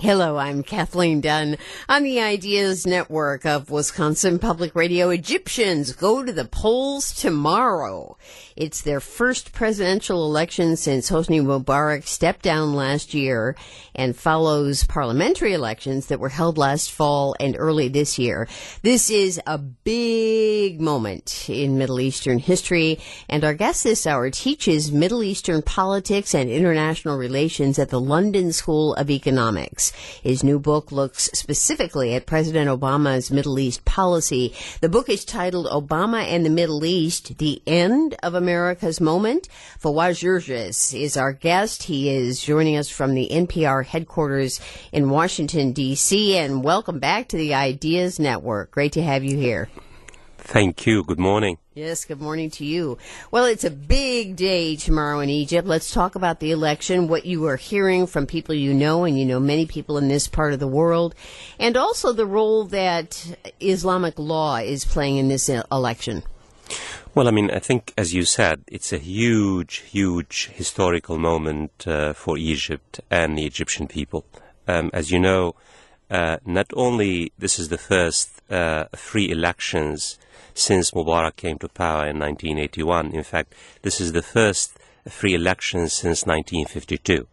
Hello, I'm Kathleen Dunn on the Ideas Network of Wisconsin Public Radio. Egyptians go to the polls tomorrow. It's their first presidential election since Hosni Mubarak stepped down last year and follows parliamentary elections that were held last fall and early this year. This is a big moment in Middle Eastern history, and our guest this hour teaches Middle Eastern politics and international relations at the London School of Economics. His new book looks specifically at President Obama's Middle East policy. The book is titled Obama and the Middle East, The End of America's Moment. Fawaz Gerges is our guest. He is joining us from the NPR headquarters in Washington, D.C., and welcome back to the Ideas Network. Great to have you here. Thank you. Good morning. Yes, good morning to you. Well, it's a big day tomorrow in Egypt. Let's talk about the election, what you are hearing from people you know, and you know many people in this part of the world, and also the role that Islamic law is playing in this election. Well, I think, as you said, it's a huge, huge historical moment for Egypt and the Egyptian people. As you know, not only this is the first free elections since Mubarak came to power in 1981. In fact, this is the first free election since 1952.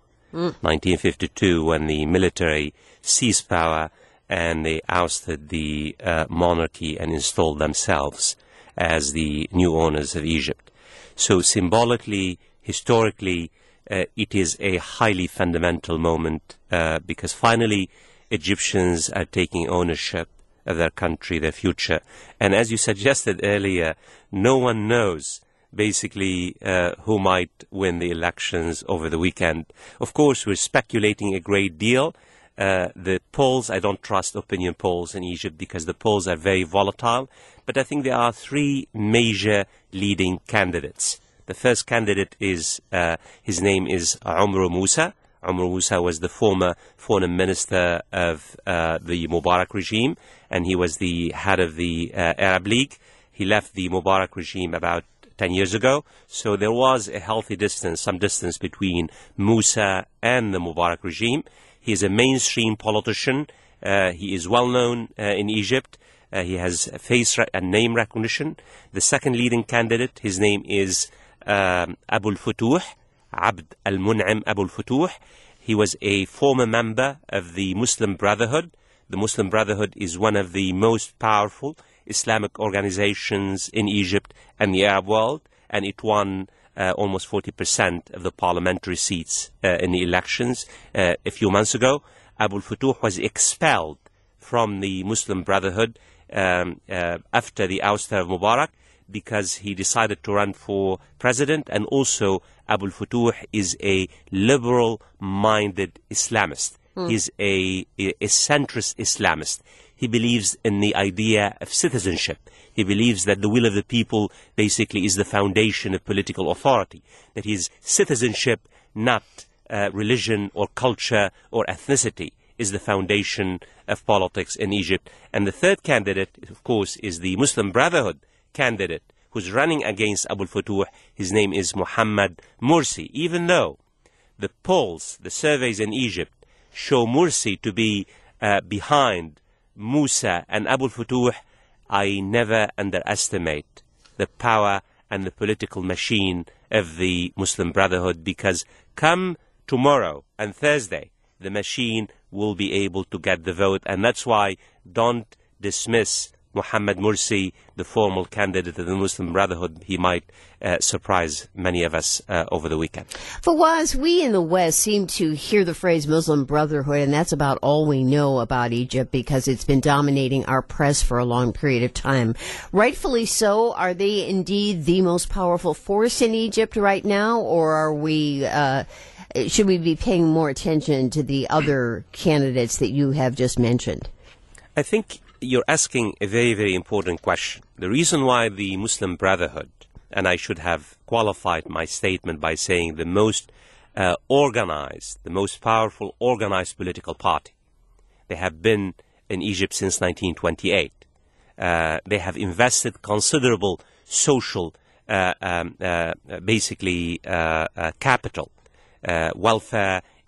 1952, when the military seized power and they ousted the monarchy and installed themselves as the new owners of Egypt. So symbolically, historically, it is a highly fundamental moment because finally Egyptians are taking ownership of their country, their future. And as you suggested earlier, no one knows basically who might win the elections over the weekend. Of course, we're speculating a great deal. The polls, I don't trust opinion polls in Egypt because the polls are very volatile. But I think there are three major leading candidates. The first candidate is, his name is Umar Musa. Umar Musa was the former foreign minister of the Mubarak regime, and he was the head of the Arab League. He left the Mubarak regime about 10 years ago, so there was a healthy distance, some distance between Musa and the Mubarak regime. He is a mainstream politician. He is well known in Egypt. He has face and name recognition. The second leading candidate, his name is Abu al-Futuh, Abd al-Mun'im Abu al-Futuh. He was a former member of the Muslim Brotherhood. The Muslim Brotherhood is one of the most powerful Islamic organizations in Egypt and the Arab world, and it won almost 40% of the parliamentary seats in the elections a few months ago. Abu al-Futuh was expelled from the Muslim Brotherhood after the ouster of Mubarak because he decided to run for president, and also Abu al-Futuh is a liberal-minded Islamist. He's a centrist Islamist. He believes in the idea of citizenship. He believes that the will of the people basically is the foundation of political authority, that is citizenship, not religion or culture or ethnicity, is the foundation of politics in Egypt. And the third candidate, of course, is the Muslim Brotherhood candidate who's running against Abu al-Futuh. His name is Mohammed Morsi. Even though the polls, the surveys in Egypt show Morsi to be behind Musa and Abu al-Futuh, I never underestimate the power and the political machine of the Muslim Brotherhood, because come tomorrow and Thursday, the machine will be able to get the vote. And that's why don't dismiss Mohammed Morsi, the formal candidate of the Muslim Brotherhood. He might surprise many of us over the weekend. Fawaz, we in the West seem to hear the phrase Muslim Brotherhood, and that's about all we know about Egypt because it's been dominating our press for a long period of time. Rightfully so. Are they indeed the most powerful force in Egypt right now, or are we... should we be paying more attention to the other candidates that you have just mentioned? I think you're asking a very, very important question. The reason why the Muslim Brotherhood, and I should have qualified my statement by saying the most organized, the most powerful organized political party. They have been in Egypt since 1928. They have invested considerable social, capital, welfare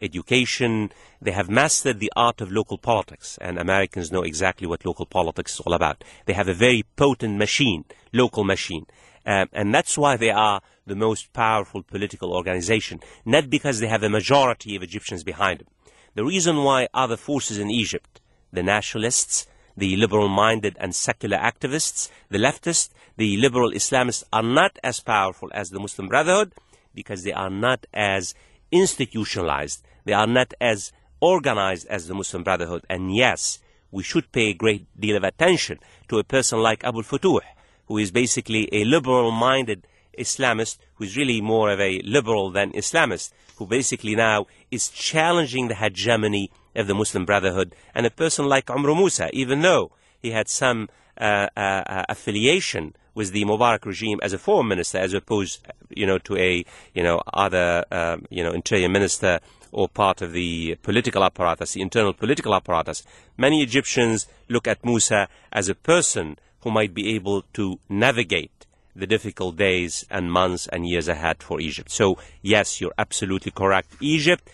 education. They have mastered the art of local politics, and Americans know exactly what local politics is all about. They have a very potent machine, local machine. And that's why they are the most powerful political organization, not because they have a majority of Egyptians behind them. The reason why other forces in Egypt, the nationalists, the liberal-minded and secular activists, the leftists, the liberal Islamists are not as powerful as the Muslim Brotherhood, because they are not as institutionalized. They are not as organized as the Muslim Brotherhood. And yes, we should pay a great deal of attention to a person like Abu al-Futuh, who is basically a liberal-minded Islamist, who is really more of a liberal than Islamist, who basically now is challenging the hegemony of the Muslim Brotherhood. And a person like Umar Musa, even though he had some affiliation with the Mubarak regime as a foreign minister, as opposed, to a, other, interior minister or part of the political apparatus, the internal political apparatus, many Egyptians look at Musa as a person who might be able to navigate the difficult days and months and years ahead for Egypt. So, yes, you're absolutely correct. Egypt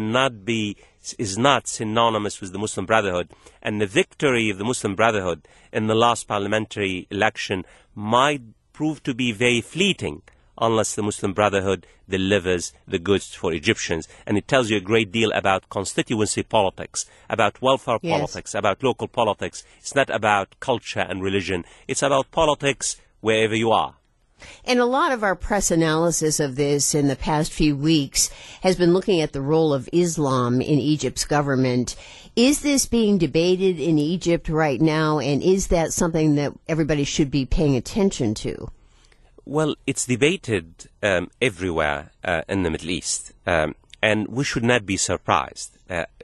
is not synonymous with the Muslim Brotherhood, and the victory of the Muslim Brotherhood in the last parliamentary election might prove to be very fleeting unless the Muslim Brotherhood delivers the goods for Egyptians. And it tells you a great deal about constituency politics, about welfare politics, about local politics. It's not about culture and religion. It's about politics wherever you are. And a lot of our press analysis of this in the past few weeks has been looking at the role of Islam in Egypt's government. Is this being debated in Egypt right now, and is that something that everybody should be paying attention to? Well, it's debated everywhere in the Middle East, and we should not be surprised.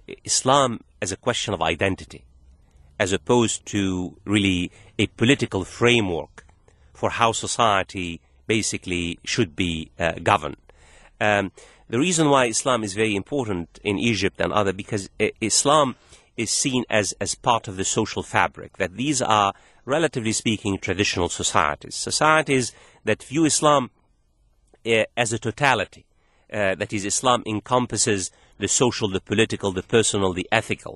Islam is a question of identity, as opposed to really a political framework for how society basically should be governed. The reason why Islam is very important in Egypt and other, because Islam is seen as part of the social fabric, that these are, relatively speaking, traditional societies that view Islam as a totality. That is, Islam encompasses the social, the political, the personal, the ethical.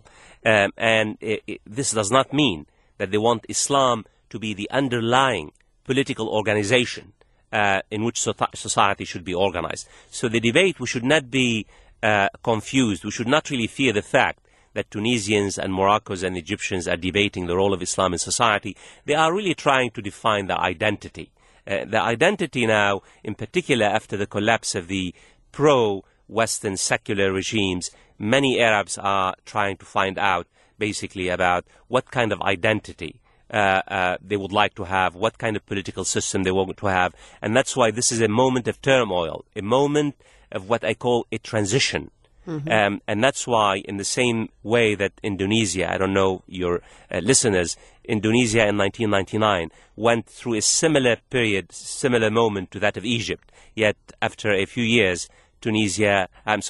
And this does not mean that they want Islam to be the underlying political organization in which society should be organized. So the debate, we should not be confused. We should not really fear the fact that Tunisians and Moroccans and Egyptians are debating the role of Islam in society. They are really trying to define their identity. The identity now, in particular after the collapse of the pro-Western secular regimes, many Arabs are trying to find out basically about what kind of identity they would like to have, what kind of political system they want to have. And that's why this is a moment of turmoil, a moment of what I call a transition. Mm-hmm. And that's why, in the same way that Indonesia, I don't know your listeners, Indonesia in 1999 went through a similar period, similar moment to that of Egypt. Yet after a few years, Indonesia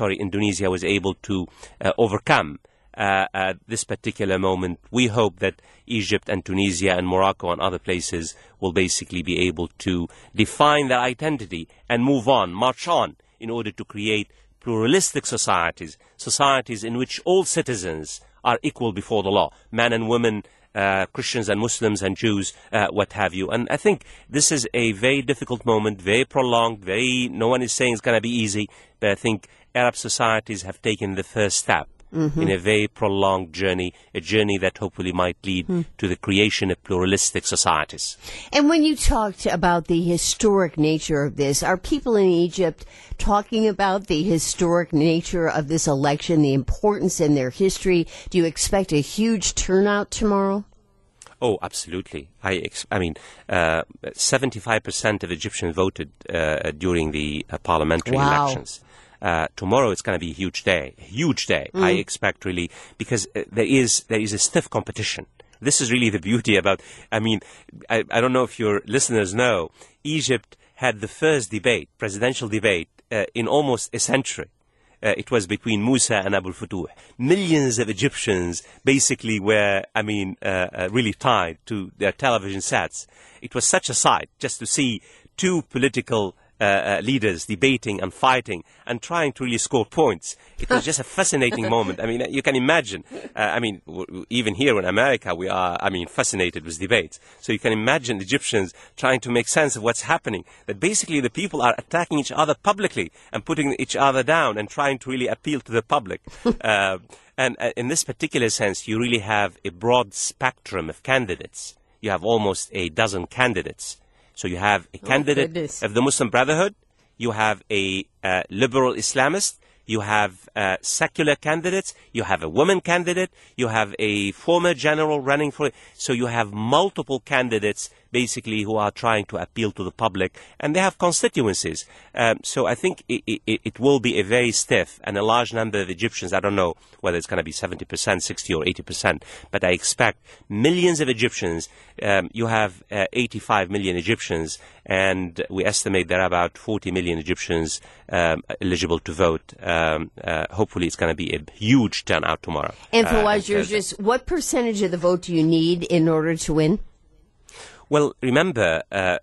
was able to overcome this particular moment. We hope that Egypt and Tunisia and Morocco and other places will basically be able to define their identity and move on, march on, in order to create pluralistic societies in which all citizens are equal before the law, men and women, Christians and Muslims and Jews, what have you. And I think this is a very difficult moment, very prolonged, no one is saying it's going to be easy, but I think Arab societies have taken the first step in a very prolonged journey, a journey that hopefully might lead to the creation of pluralistic societies. And when you talked about the historic nature of this, are people in Egypt talking about the historic nature of this election, the importance in their history? Do you expect a huge turnout tomorrow? Oh, absolutely. I mean, 75% of Egyptians voted during the parliamentary elections. Tomorrow it's going to be a huge day. I expect, really, because there is a stiff competition. This is really the beauty about, I don't know if your listeners know, Egypt had the first presidential debate, in almost a century. It was between Musa and Abu al-Futuh. Millions of Egyptians basically were, really tied to their television sets. It was such a sight just to see two political leaders debating and fighting and trying to really score points. It was just a fascinating moment. I mean, you can imagine. Even here in America, we are, fascinated with debates. So you can imagine Egyptians trying to make sense of what's happening. That basically the people are attacking each other publicly and putting each other down and trying to really appeal to the public. And in this particular sense, you really have a broad spectrum of candidates. You have almost a dozen candidates. So you have a candidate of the Muslim Brotherhood, you have a liberal Islamist, you have secular candidates, you have a woman candidate, you have a former general running for it. So you have multiple candidates basically who are trying to appeal to the public, and they have constituencies. So I think it will be a very stiff, and a large number of Egyptians, I don't know whether it's going to be 70%, 60 or 80%, but I expect millions of Egyptians. You have 85 million Egyptians, and we estimate there are about 40 million Egyptians eligible to vote. Hopefully it's going to be a huge turnout tomorrow. And Fawaz, just what percentage of the vote do you need in order to win? Well, remember,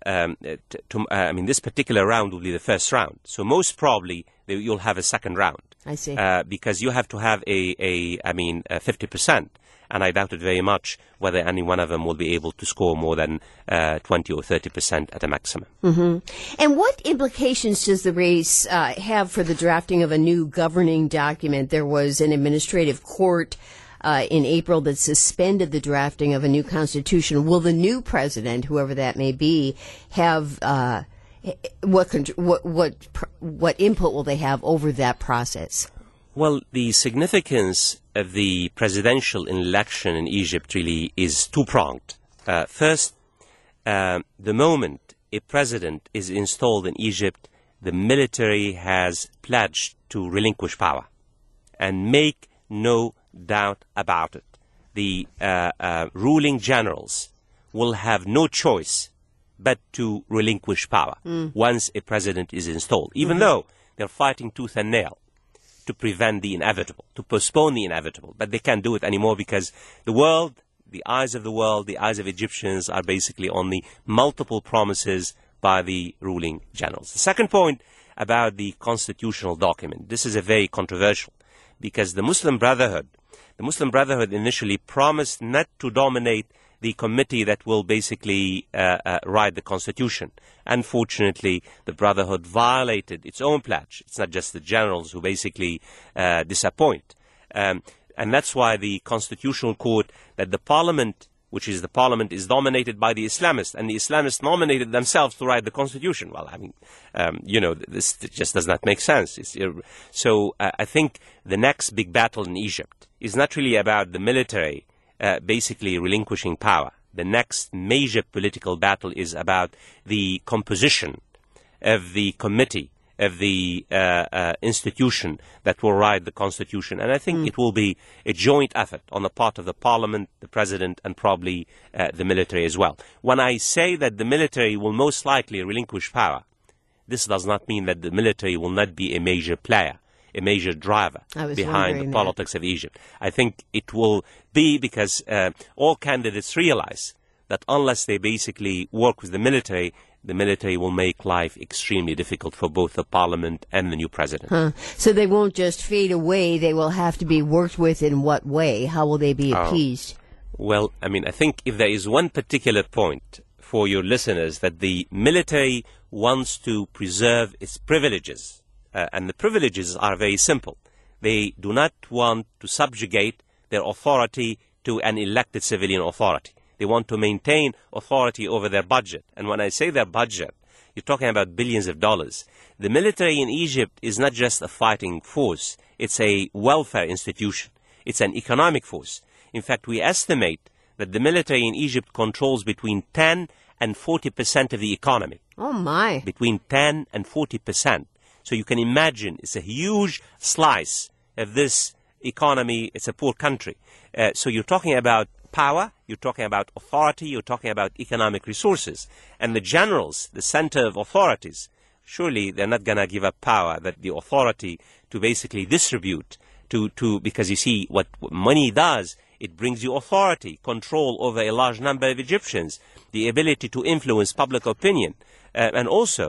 this particular round will be the first round. So most probably you'll have a second round. I see. Because you have to have a 50%. And I doubt it very much whether any one of them will be able to score more than 20 or 30% at a maximum. Mm-hmm. And what implications does the race have for the drafting of a new governing document? There was an administrative court in April that suspended the drafting of a new constitution. Will the new president, whoever that may be, have what input will they have over that process? Well, the significance of the presidential election in Egypt really is two-pronged. First, the moment a president is installed in Egypt, the military has pledged to relinquish power. And make no doubt about it, the ruling generals will have no choice but to relinquish power once a president is installed, even though they're fighting tooth and nail to prevent the inevitable, to postpone the inevitable. But they can't do it anymore because the world, the eyes of the world, the eyes of Egyptians are basically on the multiple promises by the ruling generals. The second point about the constitutional document, this is a very controversial, because the Muslim Brotherhood initially promised not to dominate the committee that will basically write the constitution. Unfortunately, the Brotherhood violated its own pledge. It's not just the generals who basically disappoint. And that's why the Constitutional Court, that the parliament, which is the parliament, is dominated by the Islamists, and the Islamists nominated themselves to write the constitution. Well, this just does not make sense. So I think the next big battle in Egypt is not really about the military basically relinquishing power. The next major political battle is about the composition of the committee, of the institution that will write the constitution. And I think it will be a joint effort on the part of the parliament, the president, and probably the military as well. When I say that the military will most likely relinquish power, this does not mean that the military will not be a major player, a major driver behind the politics of Egypt. I think it will be because all candidates realize that unless they basically work with the military will make life extremely difficult for both the parliament and the new president. So they won't just fade away, they will have to be worked with in what way? How will they be appeased? Well, I think if there is one particular point for your listeners, that the military wants to preserve its privileges, and the privileges are very simple. They do not want to subjugate their authority to an elected civilian authority. They want to maintain authority over their budget. And when I say their budget, you're talking about billions of dollars. The military in Egypt is not just a fighting force. It's a welfare institution. It's an economic force. In fact, we estimate that the military in Egypt controls between 10 and 40% of the economy. Oh, my. Between 10 and 40%. So you can imagine it's a huge slice of this economy. It's a poor country. So you're talking about power, you're talking about authority, you're talking about economic resources. And the generals, the center of authorities, surely they're not going to give up power, that the authority to basically distribute, because you see what money does, it brings you authority, control over a large number of Egyptians, the ability to influence public opinion, and also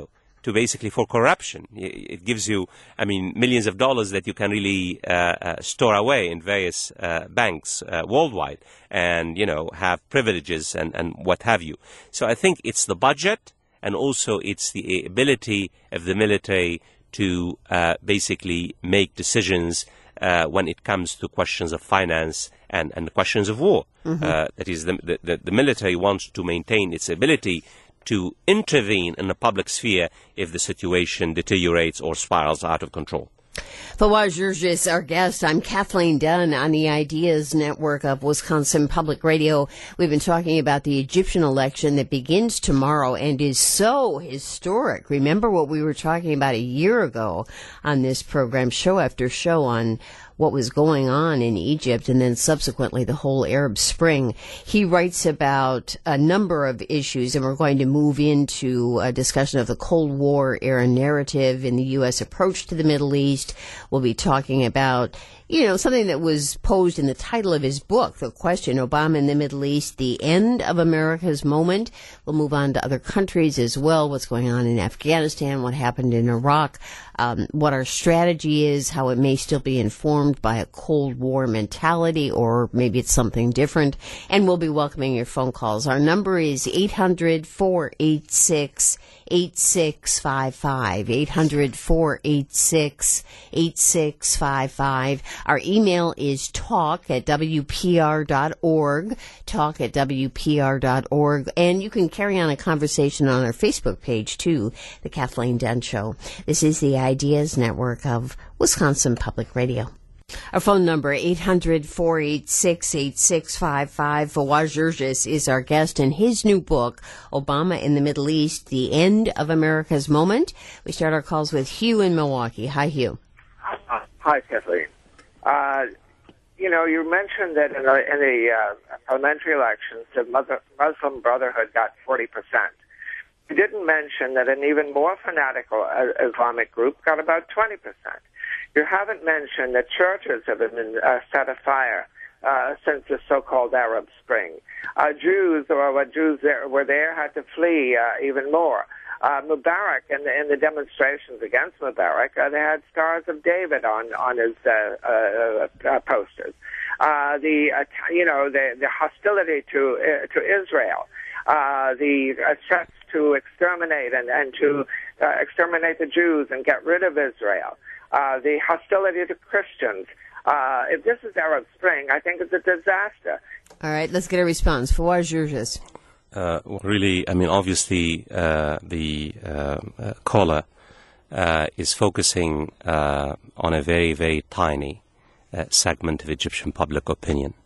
basically for corruption. It gives you, I mean, millions of dollars that you can really store away in various banks worldwide, and have privileges and what have you. So I think it's the budget, and also it's the ability of the military to basically make decisions when it comes to questions of finance and questions of war. That is, the military wants to maintain its ability to intervene in the public sphere if the situation deteriorates or spirals out of control. Fawaz Gerges, our guest. I'm Kathleen Dunn on the Ideas Network of Wisconsin Public Radio. We've been talking about the Egyptian election that begins tomorrow and is so historic. Remember what we were talking about a year ago on this program, show after show, on what was going on in Egypt and then subsequently the whole Arab Spring. He writes about a number of issues, and we're going to move into a discussion of the Cold War era narrative in the U.S. approach to the Middle East. We'll be talking about, something that was posed in the title of his book, the question, Obama in the Middle East, the end of America's moment. We'll move on to other countries as well, what's going on in Afghanistan, what happened in Iraq, what our strategy is, how it may still be informed by a Cold War mentality, or maybe it's something different. And we'll be welcoming your phone calls. Our number is 800-486-8655, 800-486-8655. Our email is talk@wpr.org, talk@wpr.org. And you can carry on a conversation on our Facebook page, too, The Kathleen Dunn Show. This is the Ideas Network of Wisconsin Public Radio. Our phone number, 800-486-8655. Fawaz Gerges is our guest, and his new book, Obama in the Middle East, The End of America's Moment. We start our calls with Hugh in Milwaukee. Hi, Hugh. Hi, Kathleen. You mentioned that in the parliamentary elections, the Muslim Brotherhood got 40%. You didn't mention that an even more fanatical Islamic group got about 20%. You haven't mentioned that churches have been set afire since the so-called Arab Spring. Jews, or what Jews were there, had to flee even more. Mubarak, in the demonstrations against Mubarak, they had Stars of David on his posters. The hostility to Israel, the threats to exterminate and to exterminate the Jews and get rid of Israel, the hostility to Christians. If this is Arab Spring, I think it's a disaster. All right, let's get a response. Fawaz Gerges. Really, I mean, obviously, the caller is focusing on a very, very tiny segment of Egyptian public opinion.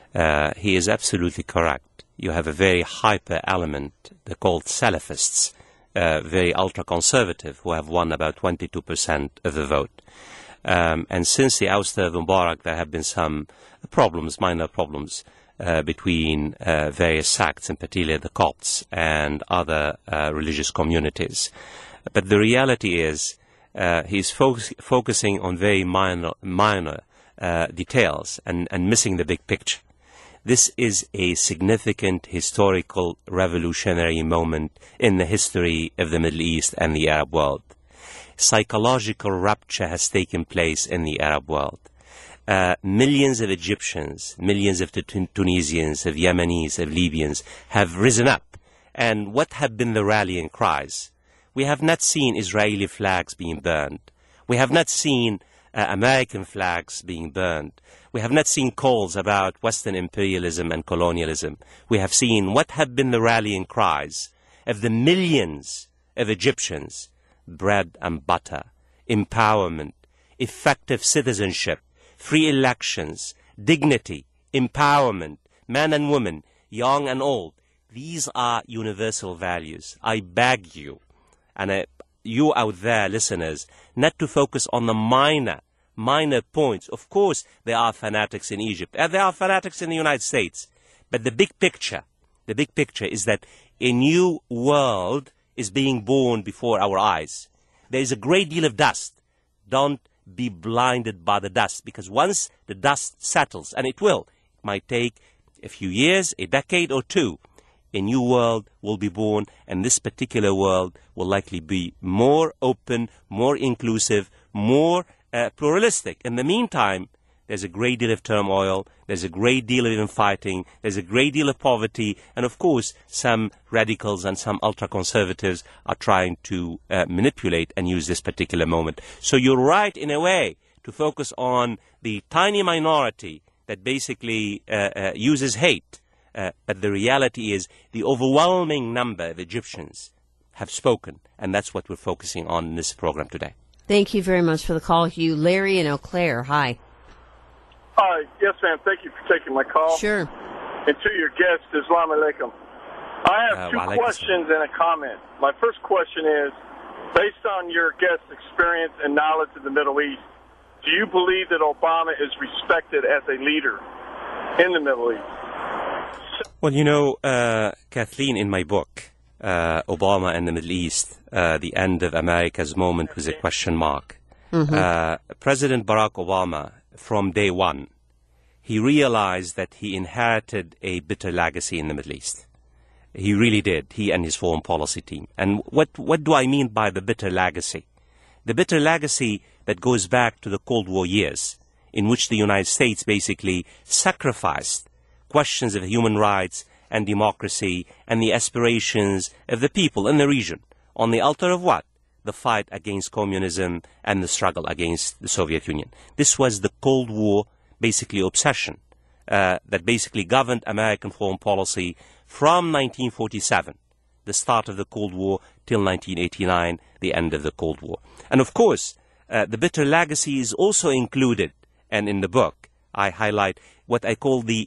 He is absolutely correct. You have a very hyper element, they're called Salafists, very ultra-conservative, who have won about 22% of the vote. And since the ouster of Mubarak, there have been some problems, minor problems, between various sects, in particular the Copts and other religious communities. But the reality is he's focusing on very minor details and missing the big picture. This is a significant historical revolutionary moment in the history of the Middle East and the Arab world. Psychological rupture has taken place in the Arab world. Millions of Egyptians, millions of Tunisians, of Yemenis, of Libyans have risen up. And what have been the rallying cries? We have not seen Israeli flags being burned. We have not seen American flags being burned. We have not seen calls about Western imperialism and colonialism. We have seen what have been the rallying cries of the millions of Egyptians: bread and butter, empowerment, effective citizenship, free elections, dignity, empowerment, men and women, young and old. These are universal values. I beg you, and you out there, listeners, not to focus on the minor points. Of course, there are fanatics in Egypt, and there are fanatics in the United States. But the big picture is that a new world is being born before our eyes. There is a great deal of dust. Don't be blinded by the dust, because once the dust settles, and it will, it might take a few years, a decade or two, a new world will be born, and this particular world will likely be more open, more inclusive, more pluralistic. In the meantime, there's a great deal of turmoil, there's a great deal of infighting, there's a great deal of poverty, and of course some radicals and some ultra-conservatives are trying to manipulate and use this particular moment. So you're right in a way to focus on the tiny minority that basically uses hate, but the reality is the overwhelming number of Egyptians have spoken, and that's what we're focusing on in this program today. Thank you very much for the call, Hugh. Larry in Eau Claire, hi. Hi, yes, ma'am. Thank you for taking my call. Sure. And to your guest, Assalamu alaikum. I have two questions and a comment. My first question is, based on your guest's experience and knowledge of the Middle East, do you believe that Obama is respected as a leader in the Middle East? Well, you know, Kathleen, in my book, Obama and the Middle East, the end of America's moment was a question mark. President Barack Obama, from day one, he realized that he inherited a bitter legacy in the Middle East. He really did, he and his foreign policy team. And what do I mean by the bitter legacy? The bitter legacy that goes back to the Cold War years, in which the United States basically sacrificed questions of human rights and democracy and the aspirations of the people in the region on the altar of what? The fight against communism and the struggle against the Soviet Union. This was the Cold War, basically, obsession that basically governed American foreign policy from 1947, the start of the Cold War, till 1989, the end of the Cold War. And of course, the bitter legacy is also included, and in the book I highlight what I call the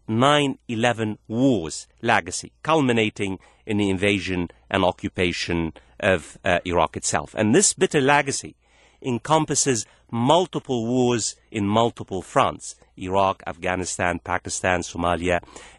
9/11 Wars legacy, culminating in the invasion and occupation of Iraq itself. And this bitter legacy encompasses multiple wars in multiple fronts: Iraq, Afghanistan, Pakistan, Somalia.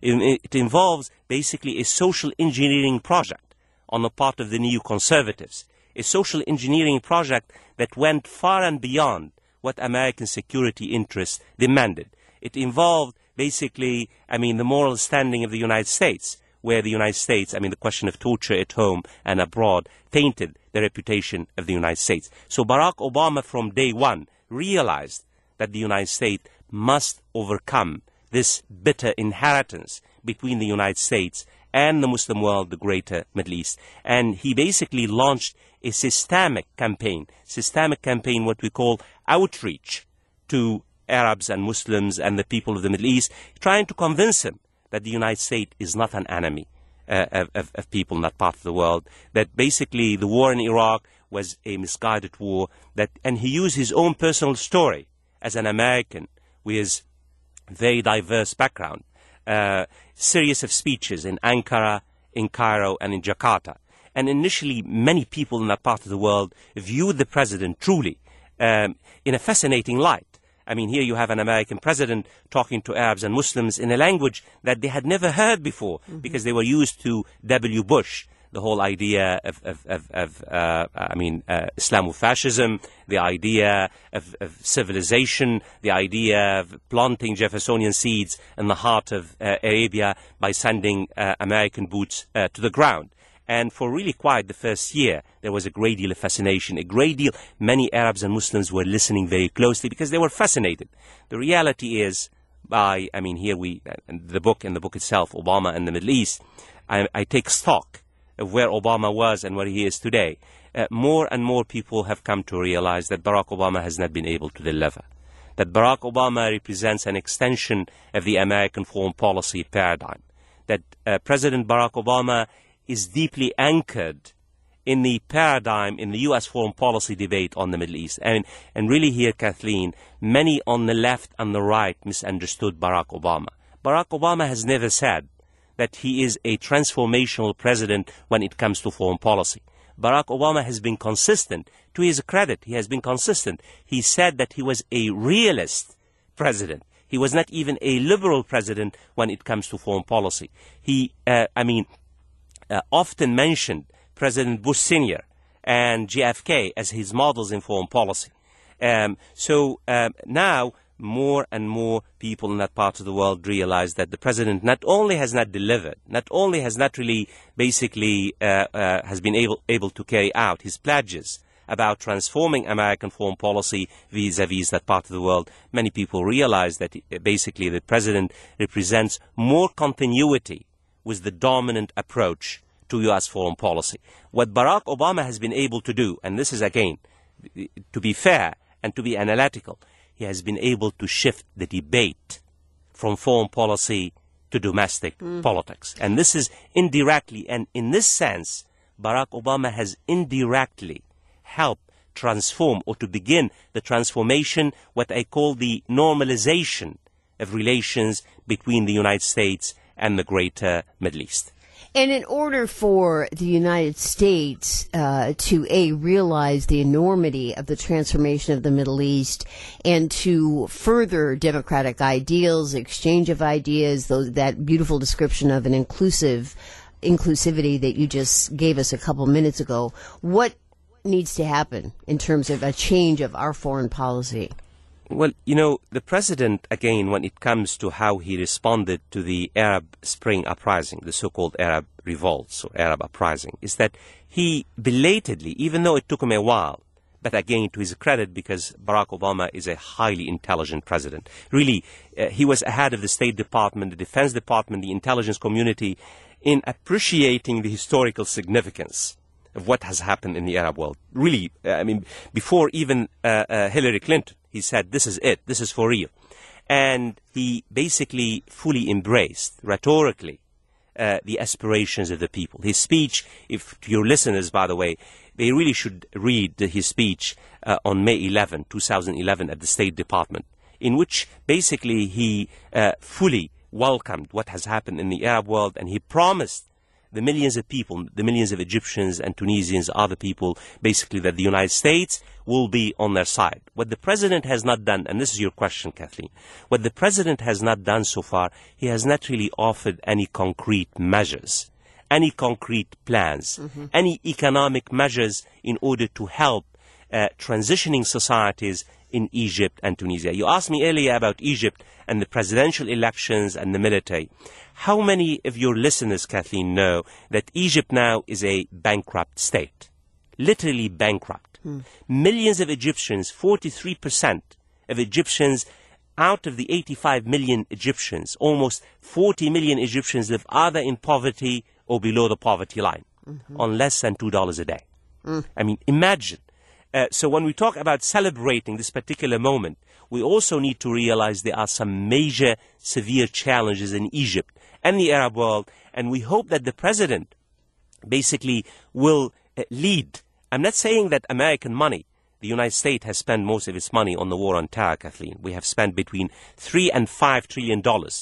It involves basically a social engineering project on the part of the neoconservatives, a social engineering project that went far and beyond what American security interests demanded. It involved basically, the moral standing of the United States, where the United States, the question of torture at home and abroad, tainted the reputation of the United States. So Barack Obama, from day one, realized that the United States must overcome this bitter inheritance between the United States and the Muslim world, the greater Middle East. And he basically launched a systemic campaign, what we call outreach to Arabs and Muslims and the people of the Middle East, trying to convince them that the United States is not an enemy of people in that part of the world, that basically the war in Iraq was a misguided war, and he used his own personal story as an American with his very diverse background, series of speeches in Ankara, in Cairo, and in Jakarta. And initially, many people in that part of the world viewed the president truly in a fascinating light. Here you have an American president talking to Arabs and Muslims in a language that they had never heard before, because they were used to W. Bush, the whole idea of Islamofascism, the idea of civilization, the idea of planting Jeffersonian seeds in the heart of Arabia by sending American boots to the ground. And for really quite the first year, there was a great deal of fascination, many Arabs and Muslims were listening very closely because they were fascinated. The reality is, in the book itself, Obama and the Middle East, I take stock of where Obama was and where he is today. More and more people have come to realize that Barack Obama has not been able to deliver, that Barack Obama represents an extension of the American foreign policy paradigm, that President Barack Obama is deeply anchored in the paradigm in the U.S. foreign policy debate on the Middle East. And really here, Kathleen, many on the left and the right misunderstood Barack Obama. Barack Obama has never said that he is a transformational president when it comes to foreign policy. Barack Obama has been consistent. To his credit, he has been consistent. He said that he was a realist president. He was not even a liberal president when it comes to foreign policy. He, often mentioned President Bush Sr. and JFK as his models in foreign policy. Now more and more people in that part of the world realize that the president not only has not delivered, not only has not really basically has been able to carry out his pledges about transforming American foreign policy vis-a-vis that part of the world. Many people realize that basically the president represents more continuity with the dominant approach to U.S. foreign policy. What Barack Obama has been able to do, and this is again, to be fair and to be analytical, he has been able to shift the debate from foreign policy to domestic politics. And this is indirectly, and in this sense, Barack Obama has indirectly helped transform or to begin the transformation, what I call the normalization of relations between the United States and the greater Middle East. And in order for the United States to realize the enormity of the transformation of the Middle East and to further democratic ideals, exchange of ideas, that beautiful description of an inclusivity that you just gave us a couple minutes ago, what needs to happen in terms of a change of our foreign policy? Well, you know, the president, again, when it comes to how he responded to the Arab Spring uprising, the so-called Arab revolts or Arab uprising, is that he belatedly, even though it took him a while, but again, to his credit, because Barack Obama is a highly intelligent president, really, he was ahead of the State Department, the Defense Department, the intelligence community, in appreciating the historical significance of what has happened in the Arab world. Really, I mean, before even Hillary Clinton, he said, this is it, this is for real. And he basically fully embraced, rhetorically, the aspirations of the people. His speech, if to your listeners, by the way, they really should read his speech on May 11, 2011 at the State Department, in which basically he fully welcomed what has happened in the Arab world, and he promised the millions of people, the millions of Egyptians and Tunisians, other people, basically that the United States will be on their side. What the president has not done, and this is your question, Kathleen, what the president has not done so far, he has not really offered any concrete measures, any concrete plans, any economic measures in order to help transitioning societies in Egypt and Tunisia. You asked me earlier about Egypt and the presidential elections and the military. How many of your listeners, Kathleen, know that Egypt now is a bankrupt state? Literally bankrupt. Millions of Egyptians, 43% of Egyptians, out of the 85 million Egyptians, almost 40 million Egyptians live either in poverty or below the poverty line, on less than $2 a day. I mean, imagine. So when we talk about celebrating this particular moment, we also need to realize there are some major, severe challenges in Egypt and the Arab world, and we hope that the president basically will lead. I'm not saying that American money, the United States has spent most of its money on the war on terror, Kathleen. We have spent between $3 and $5 trillion,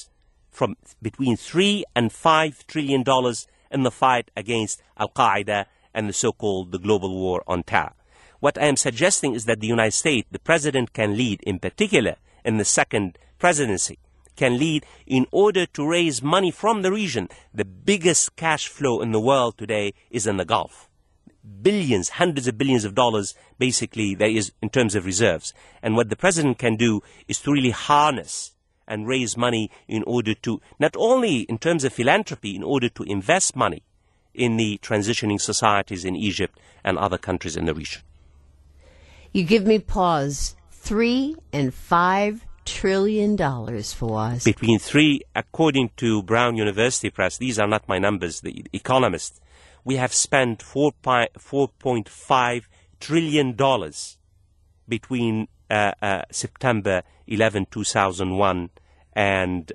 from between $3 and $5 trillion in the fight against Al-Qaeda and the so-called the global war on terror. What I am suggesting is that the United States, the president can lead, in particular in the second presidency, can lead in order to raise money from the region. The biggest cash flow in the world today is in the Gulf. Billions, hundreds of billions of dollars, basically, there is in terms of reserves. And what the president can do is to really harness and raise money in order to, not only in terms of philanthropy, in order to invest money in the transitioning societies in Egypt and other countries in the region. You give me pause. $3 and $5 trillion, Fawaz. Between 3, according to Brown University Press, these are not my numbers, the Economist, we have spent $4.5 trillion between September 11, 2001 and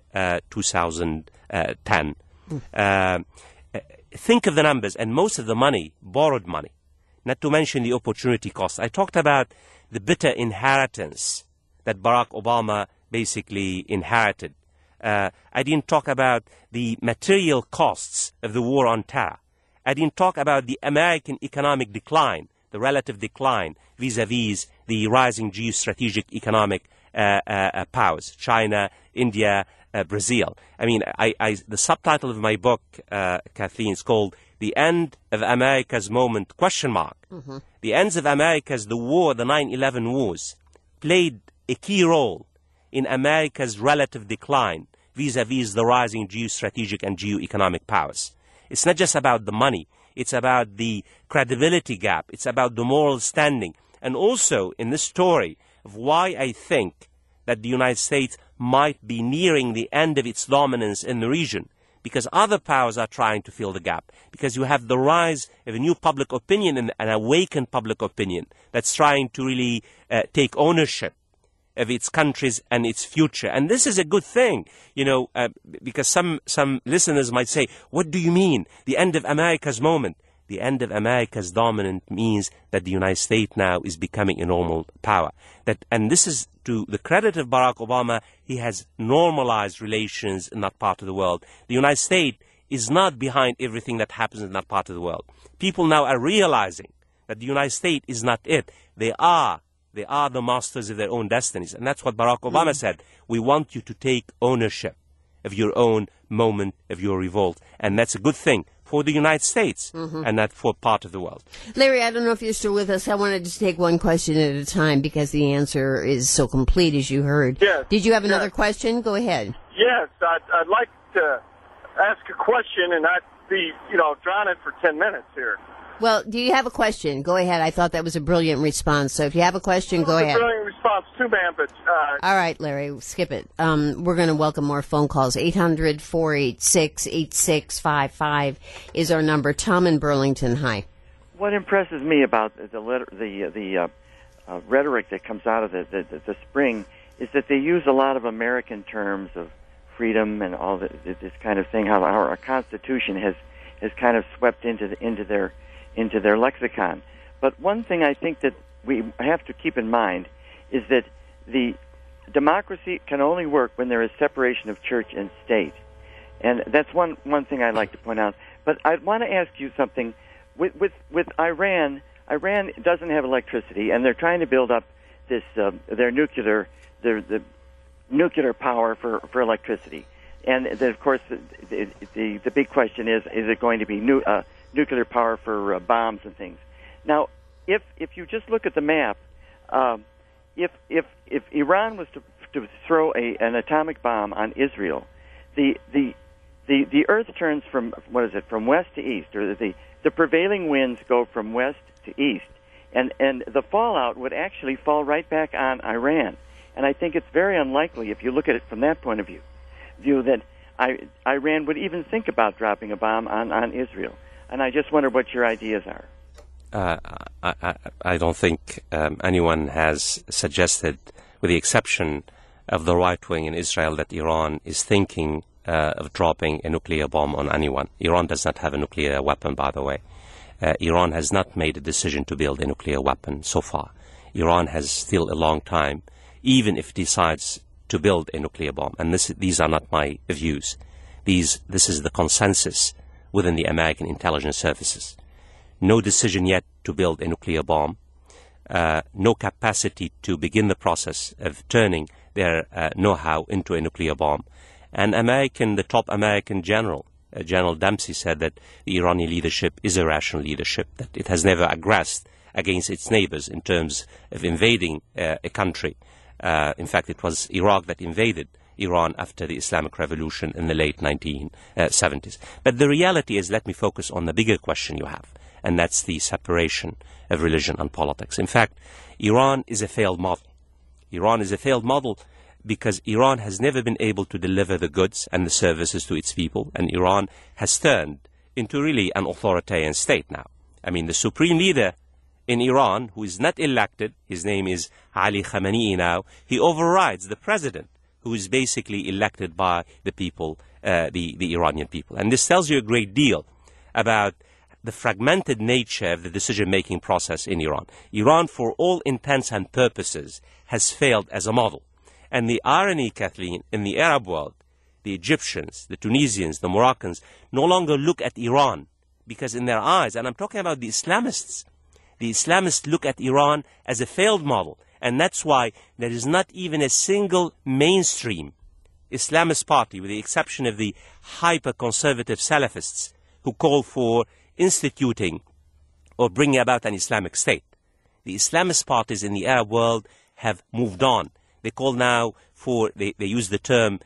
2010. Think of the numbers, and most of the money, borrowed money, not to mention the opportunity cost. I talked about the bitter inheritance that Barack Obama basically inherited. I didn't talk about the material costs of the war on terror. I didn't talk about the American economic decline, the relative decline vis-a-vis the rising geostrategic economic powers, China, India, Brazil. I mean, the subtitle of my book, Kathleen, is called The End of America's Moment, ? The ends of America's, the war, the 9/11 wars, played a key role in America's relative decline vis-a-vis the rising geostrategic and geoeconomic powers. It's not just about the money. It's about the credibility gap. It's about the moral standing. And also in this story of why I think that the United States might be nearing the end of its dominance in the region, because other powers are trying to fill the gap, because you have the rise of a new public opinion and an awakened public opinion that's trying to really take ownership of its countries and its future. And this is a good thing, because some listeners might say, what do you mean? The end of America's moment. The end of America's dominance means that the United States now is becoming a normal power. And this is to the credit of Barack Obama. He has normalized relations in that part of the world. The United States is not behind everything that happens in that part of the world. People now are realizing that the United States is not it. They are the masters of their own destinies. And that's what Barack Obama said. We want you to take ownership of your own moment of your revolt. And that's a good thing for the United States and not for part of the world. Larry, I don't know if you're still with us. I wanted to take one question at a time because the answer is so complete, as you heard. Yes. Did you have another question? Go ahead. Yes, I'd like to ask a question and not be, drawn in for 10 minutes here. Well, do you have a question? Go ahead. I thought that was a brilliant response. So if you have a question, go ahead. A brilliant response too, man, but... All right, Larry, skip it. We're going to welcome more phone calls. 800-486-8655 is our number. Tom in Burlington, hi. What impresses me about the rhetoric that comes out of the spring is that they use a lot of American terms of freedom and all this kind of thing, how our Constitution has kind of swept into their lexicon. But one thing I think that we have to keep in mind is that the democracy can only work when there is separation of church and state. And that's one thing I'd like to point out. But I want to ask you something. With Iran doesn't have electricity, and they're trying to build up this their nuclear power for electricity. And then, of course, the big question is it going to be nuclear power for bombs and things? Now, if you just look at the map, if Iran was to throw an atomic bomb on Israel, the Earth turns from west to east, or the prevailing winds go from west to east, and the fallout would actually fall right back on Iran. And I think it's very unlikely, if you look at it from that point of view, that Iran would even think about dropping a bomb on Israel. And I just wonder what your ideas are. I don't think anyone has suggested, with the exception of the right wing in Israel, that Iran is thinking of dropping a nuclear bomb on anyone. Iran does not have a nuclear weapon, by the way. Iran has not made a decision to build a nuclear weapon so far. Iran has still a long time, even if it decides to build a nuclear bomb. And these are not my views. This is the consensus within the American intelligence services. No decision yet to build a nuclear bomb. No capacity to begin the process of turning their know-how into a nuclear bomb. And the top American general, General Dempsey, said that the Iranian leadership is a rational leadership, that it has never aggressed against its neighbors in terms of invading a country. In fact, it was Iraq that invaded Iran after the Islamic Revolution in the late 1970s. But the reality is, let me focus on the bigger question you have, and that's the separation of religion and politics. In fact, Iran is a failed model. Iran is a failed model because Iran has never been able to deliver the goods and the services to its people, and Iran has turned into really an authoritarian state now. I mean, the supreme leader in Iran, who is not elected, his name is Ali Khamenei now, he overrides the president, who is basically elected by the people, the Iranian people. And this tells you a great deal about the fragmented nature of the decision-making process in Iran. Iran, for all intents and purposes, has failed as a model. And the irony, Kathleen, in the Arab world, the Egyptians, the Tunisians, the Moroccans, no longer look at Iran, because in their eyes, and I'm talking about the Islamists look at Iran as a failed model. And that's why there is not even a single mainstream Islamist party, with the exception of the hyper-conservative Salafists, who call for instituting or bringing about an Islamic state. The Islamist parties in the Arab world have moved on. They call now for, they use the term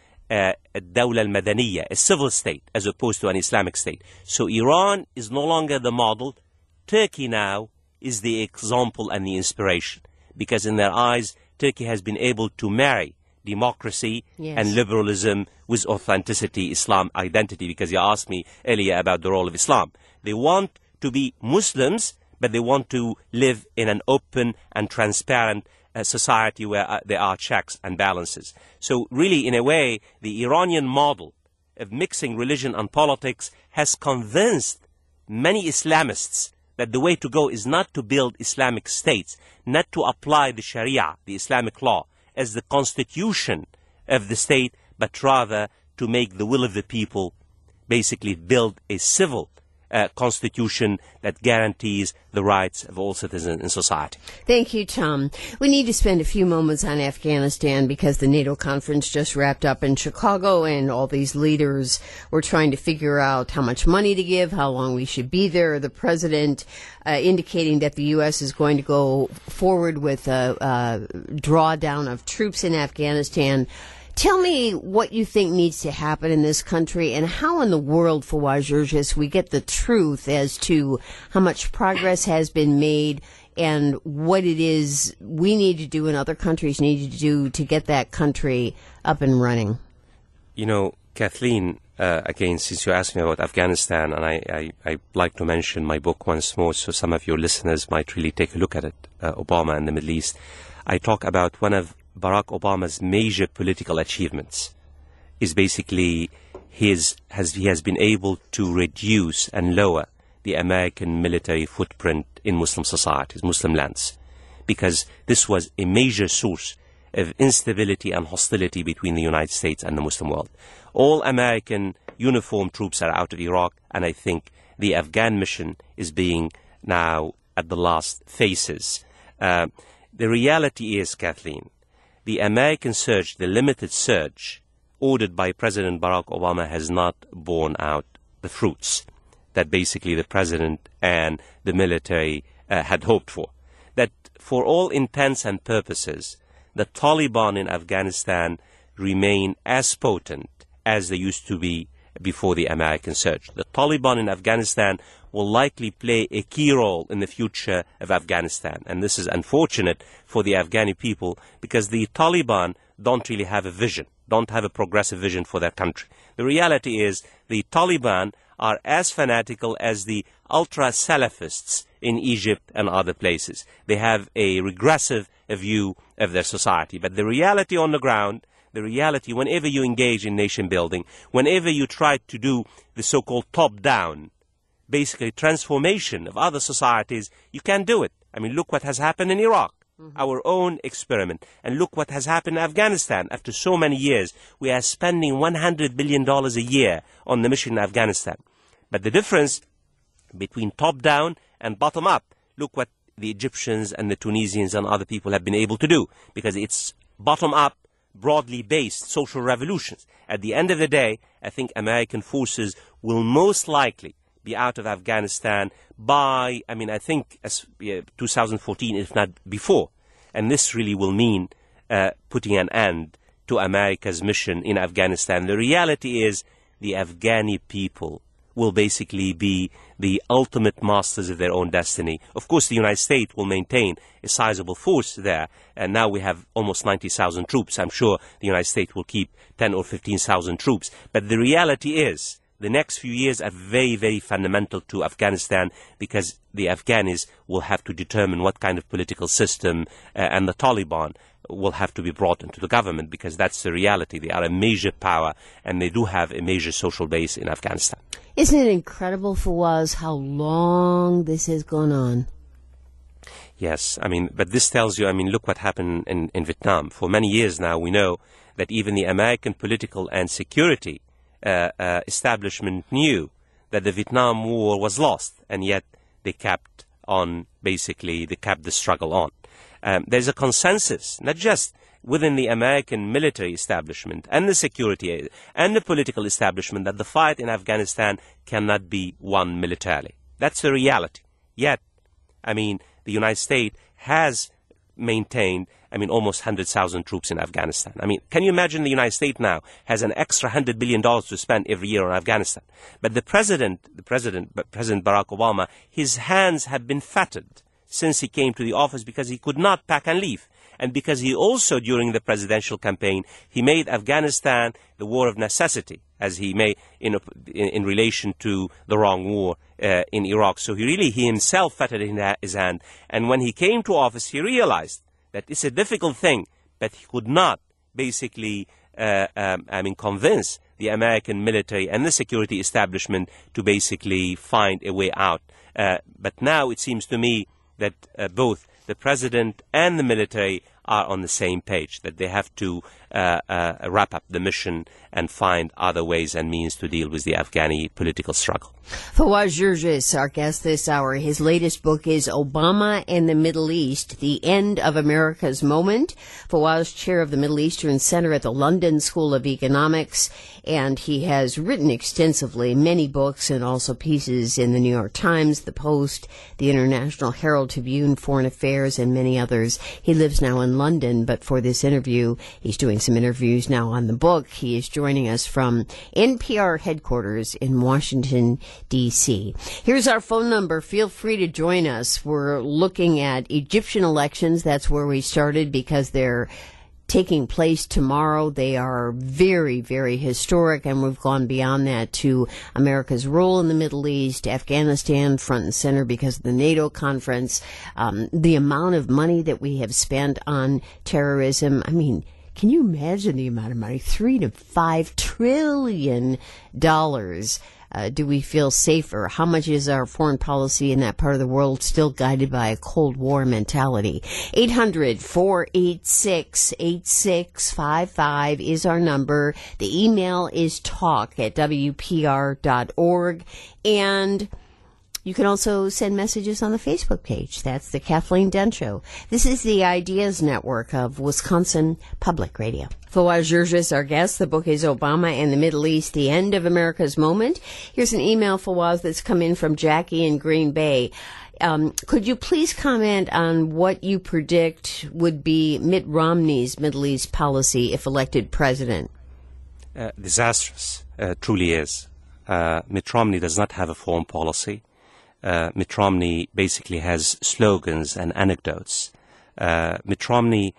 الدولة المدنية, a civil state, as opposed to an Islamic state. So Iran is no longer the model. Turkey now is the example and the inspiration, because in their eyes, Turkey has been able to marry democracy and liberalism with authenticity, Islam identity, because you asked me earlier about the role of Islam. They want to be Muslims, but they want to live in an open and transparent society where there are checks and balances. So really, in a way, the Iranian model of mixing religion and politics has convinced many Islamists that the way to go is not to build Islamic states, not to apply the Sharia, the Islamic law, as the constitution of the state, but rather to make the will of the people, basically build a civil constitution that guarantees the rights of all citizens in society. Thank you, Tom. We need to spend a few moments on Afghanistan because the NATO conference just wrapped up in Chicago, and all these leaders were trying to figure out how much money to give, how long we should be there. The president indicating that the U.S. is going to go forward with a drawdown of troops in Afghanistan. Tell me what you think needs to happen in this country, and how in the world, Fawaz Gerges, we get the truth as to how much progress has been made and what it is we need to do and other countries need to do to get that country up and running. You know, Kathleen, again, since you asked me about Afghanistan, and I'd like to mention my book once more so some of your listeners might really take a look at it, Obama and the Middle East. I talk about one of Barack Obama's major political achievements is basically he has been able to reduce and lower the American military footprint in Muslim societies, Muslim lands, because this was a major source of instability and hostility between the United States and the Muslim world. All American uniformed troops are out of Iraq, and I think the Afghan mission is being now at the last phases. The reality is, Kathleen, the American surge, the limited surge ordered by President Barack Obama has not borne out the fruits that basically the president and the military had hoped for. That for all intents and purposes, the Taliban in Afghanistan remain as potent as they used to be before the American surge. The Taliban in Afghanistan will likely play a key role in the future of Afghanistan. And this is unfortunate for the Afghani people because the Taliban don't really have a vision, don't have a progressive vision for their country. The reality is the Taliban are as fanatical as the ultra-Salafists in Egypt and other places. They have a regressive view of their society. But the reality on the ground, the reality whenever you engage in nation building, whenever you try to do the so-called top-down, basically transformation of other societies, you can do it. I mean, look what has happened in Iraq, our own experiment. And look what has happened in Afghanistan. After so many years, we are spending $100 billion a year on the mission in Afghanistan. But the difference between top-down and bottom-up, look what the Egyptians and the Tunisians and other people have been able to do, because it's bottom-up, broadly based social revolutions. At the end of the day, I think American forces will most likely be out of Afghanistan by, I think, 2014, if not before. And this really will mean putting an end to America's mission in Afghanistan. The reality is the Afghani people will basically be the ultimate masters of their own destiny. Of course, the United States will maintain a sizable force there, and now we have almost 90,000 troops. I'm sure the United States will keep 10 or 15,000 troops. But the reality is, the next few years are very, very fundamental to Afghanistan, because the Afghanis will have to determine what kind of political system and the Taliban will have to be brought into the government, because that's the reality. They are a major power, and they do have a major social base in Afghanistan. Isn't it incredible, Fawaz, how long this has gone on? Yes, but this tells you, look what happened in Vietnam. For many years now, we know that even the American political and security establishment knew that the Vietnam War was lost, and yet they kept the struggle on. There's a consensus, not just within the American military establishment and the security and the political establishment, that the fight in Afghanistan cannot be won militarily. That's the reality. Yet, the United States has maintained, almost 100,000 troops in Afghanistan. Can you imagine the United States now has an extra $100 billion to spend every year on Afghanistan? But President Barack Obama, his hands have been fattened since he came to the office because he could not pack and leave. And because he also, during the presidential campaign, he made Afghanistan the war of necessity, as he made in relation to the wrong war in Iraq. So he himself fatted his hand. And when he came to office, he realized that it's a difficult thing, but he could not basically convince the American military and the security establishment to basically find a way out. But now it seems to me that both the president and the military are on the same page, that they have to wrap up the mission and find other ways and means to deal with the Afghani political struggle. Fawaz Gerges, our guest this hour. His latest book is Obama and the Middle East, The End of America's Moment. Fawaz, chair of the Middle Eastern Center at the London School of Economics, and he has written extensively many books and also pieces in the New York Times, the Post, the International Herald Tribune, Foreign Affairs, and many others. He lives now in London, but for this interview, he's doing some interviews now on the book. He is joining us from NPR headquarters in Washington, D.C. Here's our phone number. Feel free to join us. We're looking at Egyptian elections. That's where we started because they're taking place tomorrow. They are very, very historic, and we've gone beyond that to America's role in the Middle East, Afghanistan front and center because of the NATO conference, the amount of money that we have spent on terrorism. Can you imagine the amount of money? $3 to $5 trillion. Do we feel safer? How much is our foreign policy in that part of the world still guided by a Cold War mentality? 800-486-8655 is our number. The email is talk@wpr.org. And you can also send messages on the Facebook page. That's the Kathleen Dunn Show. This is the Ideas Network of Wisconsin Public Radio. Fawaz Gerges, our guest. The book is Obama and the Middle East, The End of America's Moment. Here's an email, Fawaz, that's come in from Jackie in Green Bay. Could you please comment on what you predict would be Mitt Romney's Middle East policy if elected president? Disastrous, truly is. Mitt Romney does not have a foreign policy. Mitt Romney basically has slogans and anecdotes. Mitt Romney,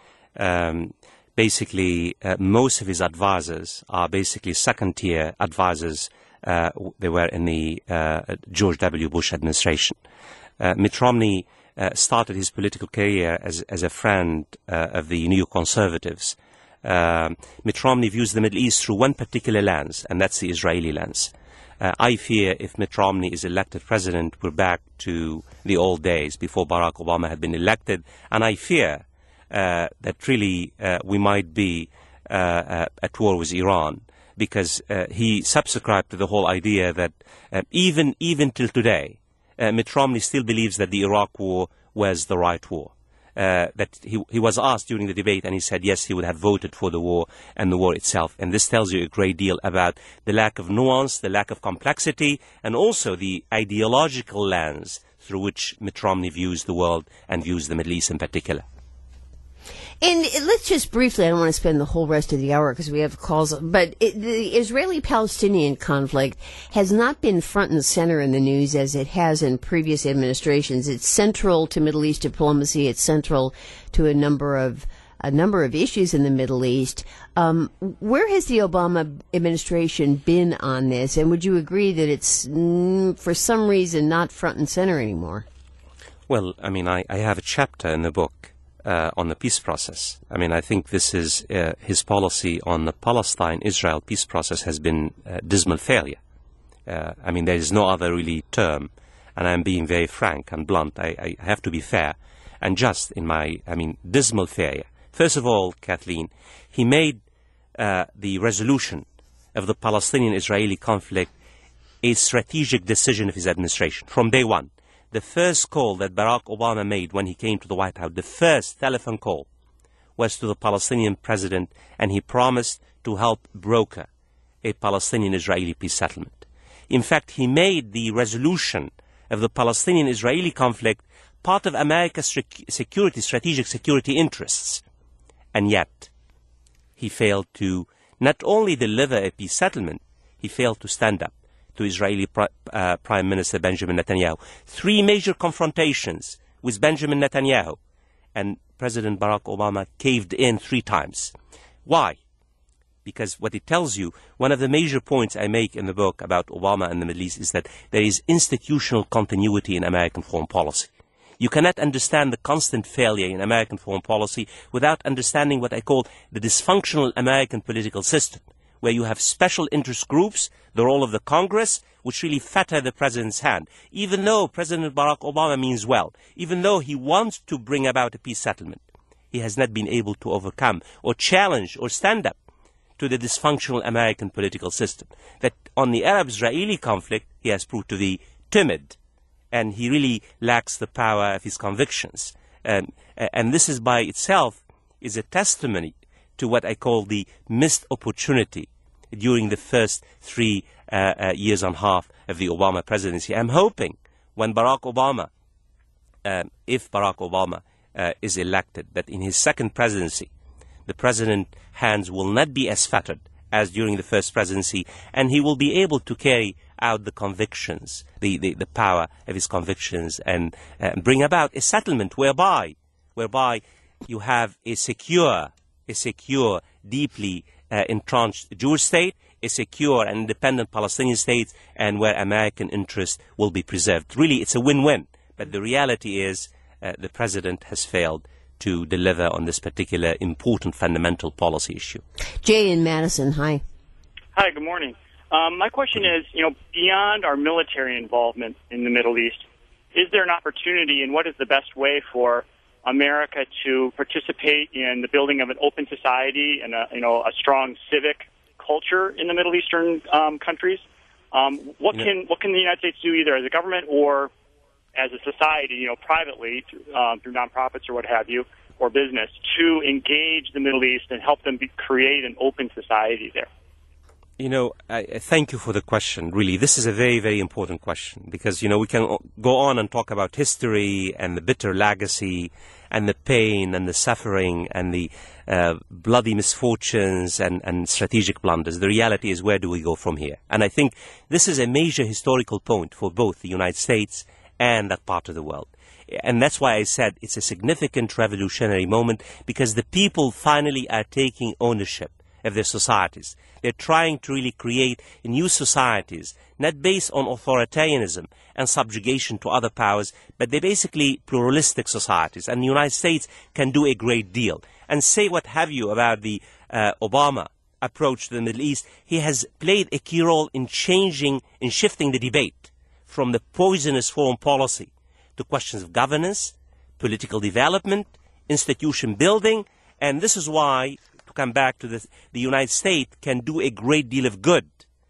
most of his advisors are basically second-tier advisors. They were in the George W. Bush administration. Mitt Romney started his political career as a friend of the neoconservatives. Mitt Romney views the Middle East through one particular lens, and that's the Israeli lens. I fear if Mitt Romney is elected president, we're back to the old days before Barack Obama had been elected. And I fear that really we might be at war with Iran because he subscribed to the whole idea that even till today, Mitt Romney still believes that the Iraq war was the right war. That he was asked during the debate and he said yes, he would have voted for the war and the war itself. And this tells you a great deal about the lack of nuance, the lack of complexity, and also the ideological lens through which Mitt Romney views the world and views the Middle East in particular. And let's just briefly, I don't want to spend the whole rest of the hour because we have calls, but the Israeli-Palestinian conflict has not been front and center in the news as it has in previous administrations. It's central to Middle East diplomacy. It's central to a number of issues in the Middle East. Where has the Obama administration been on this? And would you agree that it's, for some reason, not front and center anymore? Well, I have a chapter in the book on the peace process. I think this is his policy on the Palestine-Israel peace process has been dismal failure. There is no other really term, and I'm being very frank and blunt. I have to be fair and just in my, dismal failure. First of all, Kathleen, he made the resolution of the Palestinian-Israeli conflict a strategic decision of his administration from day one. The first call that Barack Obama made when he came to the White House, the first telephone call, was to the Palestinian president, and he promised to help broker a Palestinian-Israeli peace settlement. In fact, he made the resolution of the Palestinian-Israeli conflict part of America's strategic security interests. And yet, he failed to not only deliver a peace settlement, he failed to stand up to Israeli Prime Minister Benjamin Netanyahu. 3 major confrontations with Benjamin Netanyahu, and President Barack Obama caved in 3 times. Why? Because what it tells you, one of the major points I make in the book about Obama and the Middle East is that there is institutional continuity in American foreign policy. You cannot understand the constant failure in American foreign policy without understanding what I call the dysfunctional American political system, where you have special interest groups, the role of the Congress, which really fetter the president's hand. Even though President Barack Obama means well, even though he wants to bring about a peace settlement, he has not been able to overcome or challenge or stand up to the dysfunctional American political system. That on the Arab-Israeli conflict, he has proved to be timid, and he really lacks the power of his convictions. And this is by itself is a testimony to what I call the missed opportunity during the first 3 years and a half of the Obama presidency. I'm hoping when Barack Obama, if Barack Obama is elected, that in his second presidency, the president's hands will not be as fettered as during the first presidency, and he will be able to carry out the convictions, the power of his convictions, and bring about a settlement whereby you have a secure, deeply entrenched Jewish state, a secure and independent Palestinian state, and where American interests will be preserved. Really, it's a win-win. But the reality is the president has failed to deliver on this particular important fundamental policy issue. Jay in Madison, hi. Hi, good morning. My question is, beyond our military involvement in the Middle East, is there an opportunity, and what is the best way for America to participate in the building of an open society and a strong civic culture in the Middle Eastern countries? What can the United States do, either as a government or as a society, privately through nonprofits or what have you, or business, to engage the Middle East and help them create an open society there? I thank you for the question. Really, this is a very, very important question because, we can go on and talk about history and the bitter legacy and the pain and the suffering and the bloody misfortunes and strategic blunders. The reality is, where do we go from here? And I think this is a major historical point for both the United States and that part of the world. And that's why I said it's a significant revolutionary moment, because the people finally are taking ownership of their societies. They're trying to really create new societies, not based on authoritarianism and subjugation to other powers, but they're basically pluralistic societies. And the United States can do a great deal. And say what have you about the Obama approach to the Middle East, he has played a key role in shifting the debate from the poisonous foreign policy to questions of governance, political development, institution building. And this is why, to come back to the United States can do a great deal of good,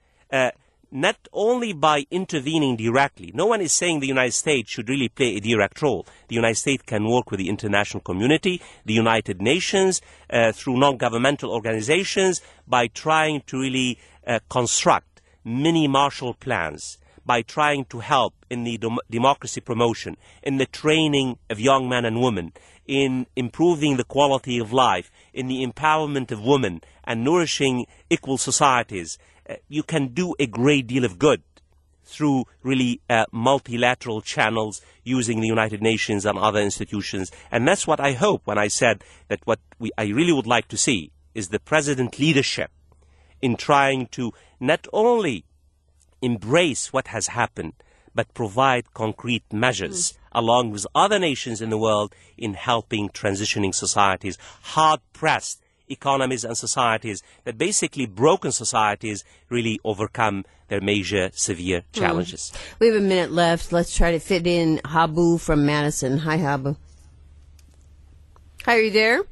not only by intervening directly. No one is saying the United States should really play a direct role. The United States can work with the international community, the United Nations, through non-governmental organizations, by trying to really construct mini Marshall plans, by trying to help in the democracy promotion, in the training of young men and women, in improving the quality of life, in the empowerment of women, and nourishing equal societies. You can do a great deal of good through really multilateral channels using the United Nations and other institutions. And that's what I hope when I said that I really would like to see is the President's leadership in trying to not only embrace what has happened, but provide concrete measures along with other nations in the world in helping transitioning societies, hard-pressed economies and societies, that basically broken societies really overcome their major, severe challenges. We have a minute left. Let's try to fit in Habu from Madison. Hi, Habu. Hi, are you there?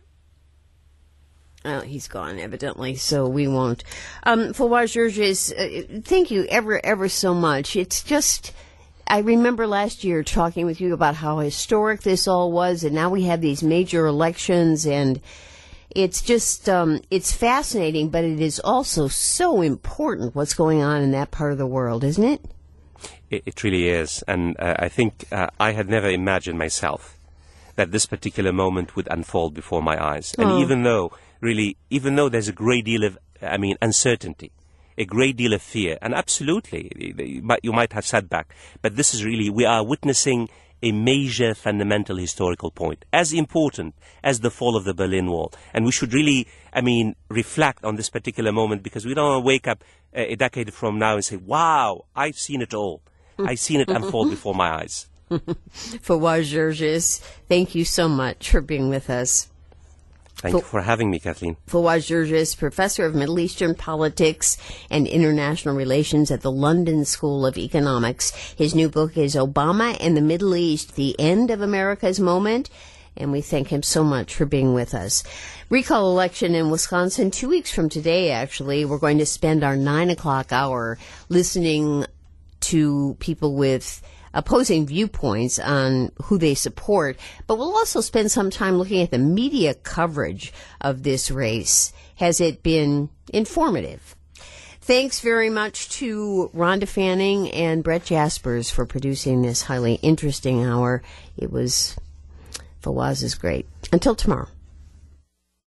Oh, he's gone, evidently, so we won't. Fawaz Georges, thank you ever so much. It's just, I remember last year talking with you about how historic this all was, and now we have these major elections, and it's just, it's fascinating, but it is also so important what's going on in that part of the world, isn't it? It really is. And I think I had never imagined myself that this particular moment would unfold before my eyes. And even though there's a great deal of, uncertainty, a great deal of fear, and absolutely, you might have setback, but this is really, we are witnessing a major fundamental historical point, as important as the fall of the Berlin Wall. And we should really, reflect on this particular moment, because we don't want to wake up a decade from now and say, wow, I've seen it all. I've seen it unfold before my eyes. Fawaz Gerges, thank you so much for being with us. Thank you for having me, Kathleen. Fawaz Gerges, Professor of Middle Eastern Politics and International Relations at the London School of Economics. His new book is Obama and the Middle East, The End of America's Moment. And we thank him so much for being with us. Recall election in Wisconsin 2 weeks from today, actually. We're going to spend our 9 o'clock hour listening to people with opposing viewpoints on who they support, but we'll also spend some time looking at the media coverage of this race. Has it been informative? Thanks very much to Rhonda Fanning and Brett Jaspers for producing this highly interesting hour. Fawaz is great. Until tomorrow.